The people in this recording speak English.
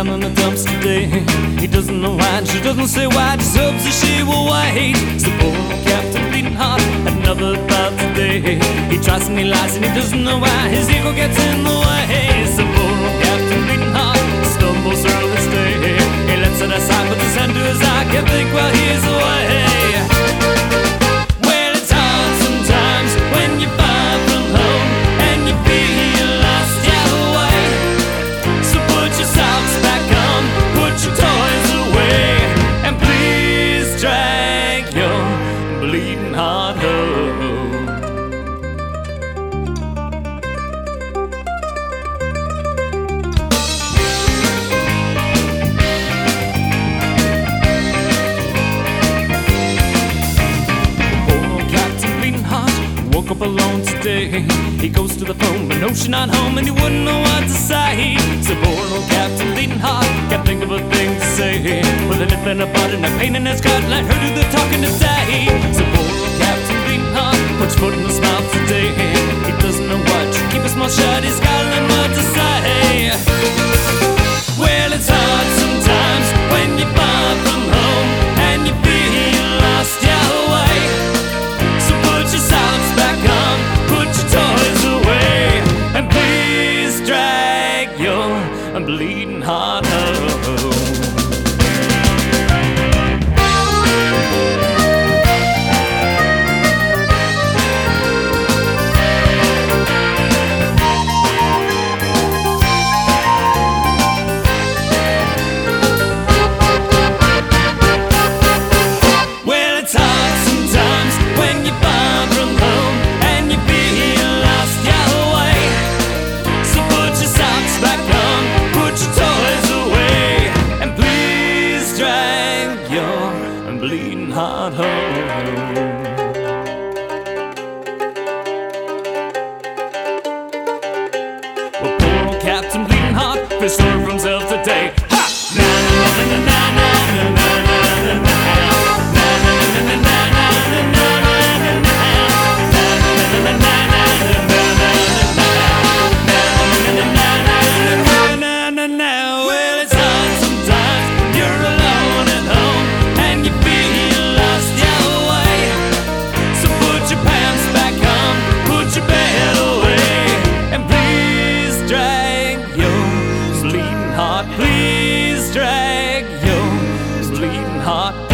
down on the dumps today. He doesn't know why, and she doesn't say why. Just hopes that she will wait. So poor old Captain Bleeding Heart had another thought today. He tries and he lies and he doesn't know why. His ego gets in the way. So poor old Captain Bleeding Heart stumbles through his day. He lets it aside, puts his hand to his eye, can't think while he's away. Well, it's hard sometimes when you're far from home and you feel lost your way. So put your socks back on, put your toys away, and please drag your bleeding heart home. Woke up alone today. He goes to the phone, but no, she's not home, and he wouldn't know what to say. So poor old Captain Bleeding Heart can't think of a thing to say. With a nip and a butt and a pain in his gut, let her do the talking today. So poor old Captain Bleeding Heart puts foot in his mouth today. He doesn't know what to keep his mouth shut. He's got to learn what to say. Well, it's hard sometimes when you're far from home and you feel lost your way. So put your socks back on, put your toys away, and please drag your bleeding heart home. Well, it's hard sometimes when you're far from home and you feel lost your way. So put your socks back on, put your toys away, and please drag your bleeding heart home. Well, poor old Captain Bleeding Heart feels sorry for himself today. Ha! Na na na na na na na na na na. Well, it's hard sometimes when you're alone at home and you feel lost your way. So put your pants back on, put your bed away, and please drag your bleeding heart. Please drag your bleeding heart.